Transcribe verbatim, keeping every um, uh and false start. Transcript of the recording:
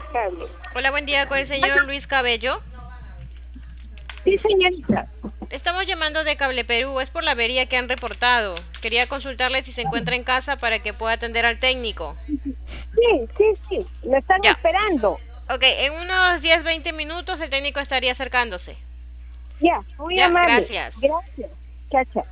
cable. Hola, buen día con el señor Luis Cabello. Sí, señorita. Estamos llamando de Cable Perú, es por la avería que han reportado. Quería consultarle si se encuentra en casa para que pueda atender al técnico. Sí, sí, sí. Lo están Ya. esperando. Ok, en unos diez, veinte minutos el técnico estaría acercándose. Ya, muy Ya, amable. gracias. Gracias. Chacha.